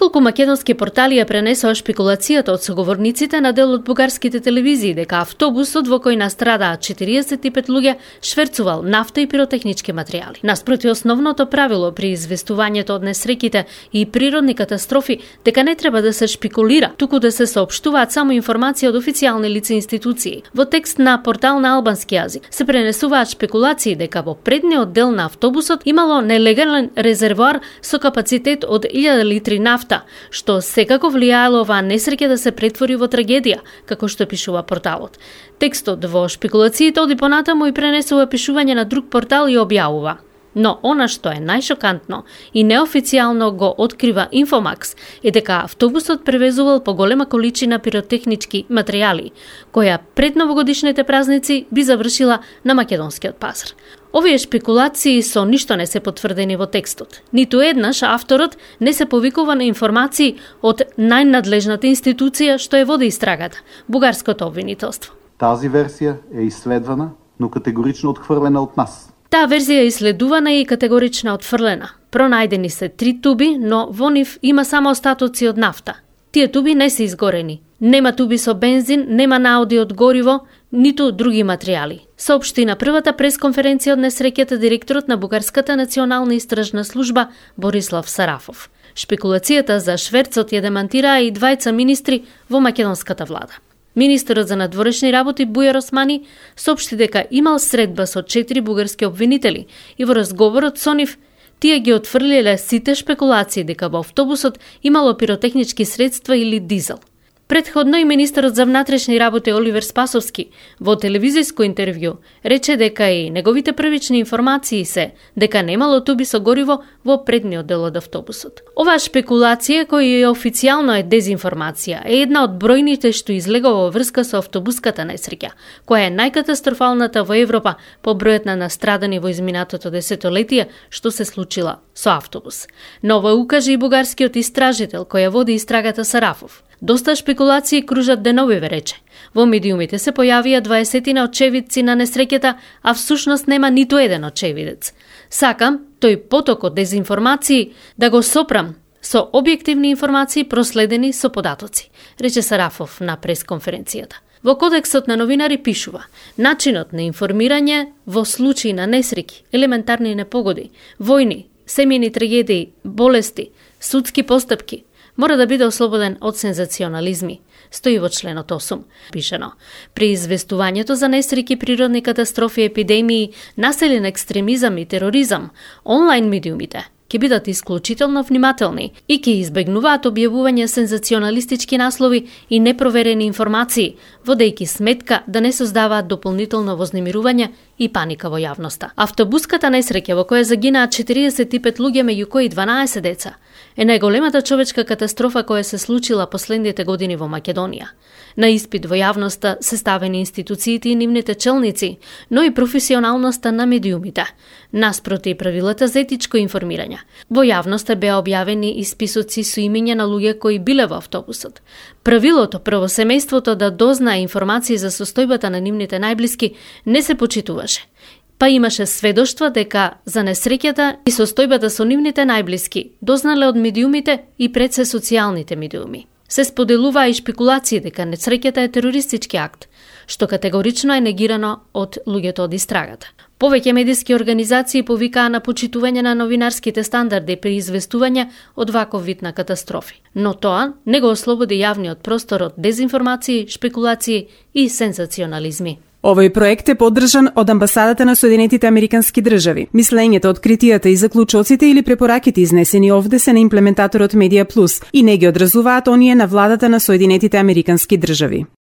Неколку македонски портали ја пренесоа шпекулацијата од соговорниците на дел од бугарските телевизии дека автобусот во кој настрадаа 45 луѓе шверцувал нафта и пиротехнички материјали. Наспроти основното правило при известувањето од несреќите и природни катастрофи дека не треба да се шпекулира, туку да се соопштуваат само информации од официјални лица и институции. Во текст на портал на албански јазик се пренесуваат шпекулации дека во предниот дел на автобусот имало нелегален резервоар со капацитет од 1000 литри нафта, што секако влијаело оваа несреќа да се претвори во трагедија, како што пишува порталот. Текстот во шпекулациите оди понатаму и пренесува пишување на друг портал и објавува. Но она што е најшокантно и неофицијално го открива Инфомакс е дека автобусот превезувал поголема количина пиротехнички материјали, која пред новогодишните празници би завршила на македонскиот пазар. Овие шпекулации со ништо не се потврдени во текстот. Ниту еднаш авторот не се повикува на информации од најнадлежната институција што е води истрагата, бугарското обвинителство. Тази версија е исследвана, но категорично отхврлена од нас. Таа верзија е исследувана и категорично отфрлена. Пронајдени се 3 туби, но во нив има само остатоци од нафта. Тие туби не се изгорени. Нема туби со бензин, нема наоди од гориво, ниту други материјали. Соопшти на првата пресконференција од несреќата директорот на Бугарската национална истражна служба Борислав Сарафов. Шпекулацијата за шверцот ја демантираа и двајца министри во македонската влада. Министерот за надворешни работи Бујар Османи соопшти дека имал средба со 4 бугарски обвинители и во разговорот со нив тие ги отфрлиле сите шпекулации дека во автобусот имало пиротехнички средства или дизел. Претходно и министерот за внатрешни работи Оливер Спасовски во телевизиско интервју рече дека и неговите првични информации се дека немало туби со гориво во предниот дел од автобусот. Оваа шпекулација, која официјално е дезинформација, е една од бројните што излегува во врска со автобуската несреќа, која е најкатастрофалната во Европа по бројот на настрадани во изминатото десетолетие што се случила со автобус. Но ова укаже и бугарскиот истражител која води истрагата Сарафов. Доста шпекулации кружат деновиве, рече. Во медиумите се појавија 20 очевидци на несреќата, а всушност нема ниту еден очевидец. Сакам тој поток од дезинформации да го сопрам со објективни информации проследени со податоци, рече Сарафов на пресконференцијата. Во Кодексот на новинари пишува: начинот на информирање во случаи на несреќи, елементарни непогоди, војни, семејни трагедии, болести, судски постапки мора да биде ослободен од сензационализми, стои во членот 8. Пишено: при известувањето за несреќи, природни катастрофи, епидемии, населен екстремизам и тероризам, онлайн медиумите ќе бидат исклучително внимателни и ќе избегнуваат објавување сензационалистички наслови и непроверени информации, водејќи сметка да не создаваат дополнително вознемирување и паника во јавноста. Автобуската несреќа во која загинаа 45 луѓе, меѓу кои 12 деца, е најголемата човечка катастрофа која се случила последните години во Македонија. На испит во јавноста се ставени институциите и нивните челници, но и професионалноста на медиумите, наспроти правилата за етичко информирање. Во јавноста беа објавени и списоци со имиња на луѓе кои биле во автобусот. Правилото прво семејството да дознае информации за состојбата на нивните најблиски не се почитуваше. Па имаше сведоштва дека за несреќата и состојбата со нивните најблиски дознале од медиумите и пред се социјалните медиуми. Се споделува и шпекулации дека несреќата е терористички акт, што категорично е негирано од луѓето од истрагата. Повеќе медиски организации повикаа на почитување на новинарските стандарди при известување од ваков вид на катастрофи. Но тоа не го ослободи јавниот простор од дезинформации, шпекулации и сензационализми. Овој проект е поддржан од Амбасадата на Соединетите Американски држави. Мислењето, откритијата и заклучоците или препораките изнесени овде се на имплементаторот Медија Плюс и не ги одразуваат оние на владата на Соединетите Американски држави.